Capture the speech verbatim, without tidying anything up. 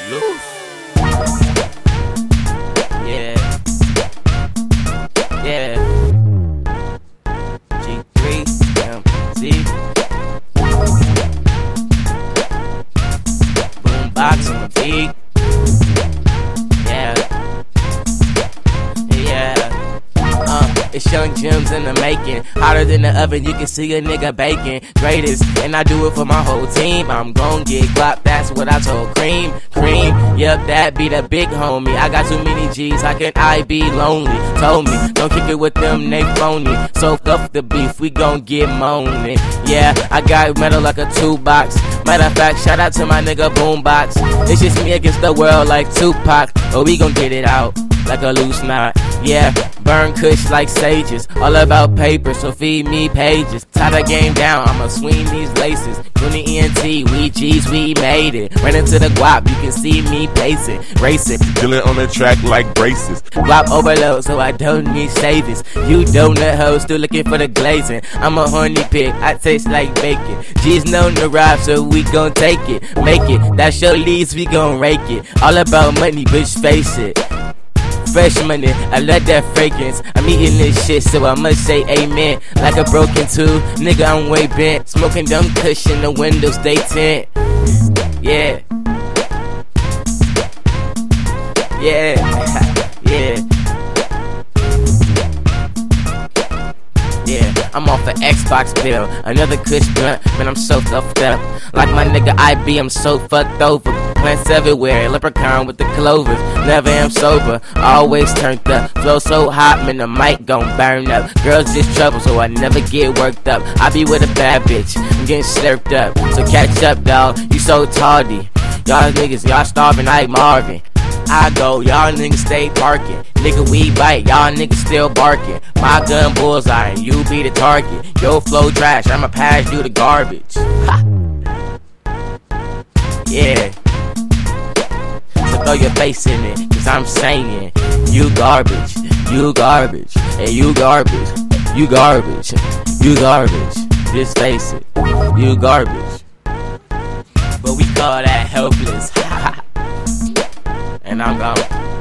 Loose. Yeah. Yeah. G three M Z. Boombox on the beat. Yeah. Yeah. Uh, it's Young Gems in the making. Hotter than the oven, you can see a nigga baking. Greatest, and I do it for my whole team. I'm gon' get guap, that's what I told Cream. Cream, yep, that be the big homie. I got too many G's, how can I be lonely? Told me, don't kick it with them, they phony. Soak up the beef, we gon' get moaning. Yeah, I got metal like a toolbox. Matter of fact, shout out to my nigga Boombox. It's just me against the world like Tupac. But we gon' get it out like a loose knot. Yeah, burn kush like sages. All about paper, so feed me pages. Tie the game down, I'ma swing these laces. twenty E N T, we G's, we made it. Ran into the guap, you can see me pacing. Racing, Chillin' on the track like braces. guap overload, so I don't need savings. You donut hoes, still looking for the glazing. I'm a horny pig, I taste like bacon. G's known to ride, so we gon' take it. Make it, that's your leads, we gon' rake it. All about money, bitch, face it. Fresh money, I love that fragrance. I'm eating this shit, so I must say amen. Like a broken tooth, nigga, I'm way bent. Smoking dumb cushion, the windows they tint. Yeah. Yeah. Yeah. Yeah, I'm off an Xbox bill, another kush blunt, man, I'm so fucked up. Like my nigga I B, I'm so fucked over. Plants everywhere, leprechaun with the clovers. Never am sober, always turned up. Flow so hot, man, the mic gon' burn up. Girls just trouble, so I never get worked up. I be with a bad bitch, I'm getting slurped up. So catch up, dawg, you so tardy. Y'all niggas, y'all starving like Marvin. I go, y'all niggas stay parking. Nigga, we bite, y'all niggas still barking. My gun bullseye, and you be the target. Yo flow trash, I'ma pass you the garbage. Ha. Yeah. So throw your face in it, cause I'm saying you garbage, you garbage, and you garbage, you garbage, you garbage. Just face it, you garbage. But we call that helpless. And I'm gone.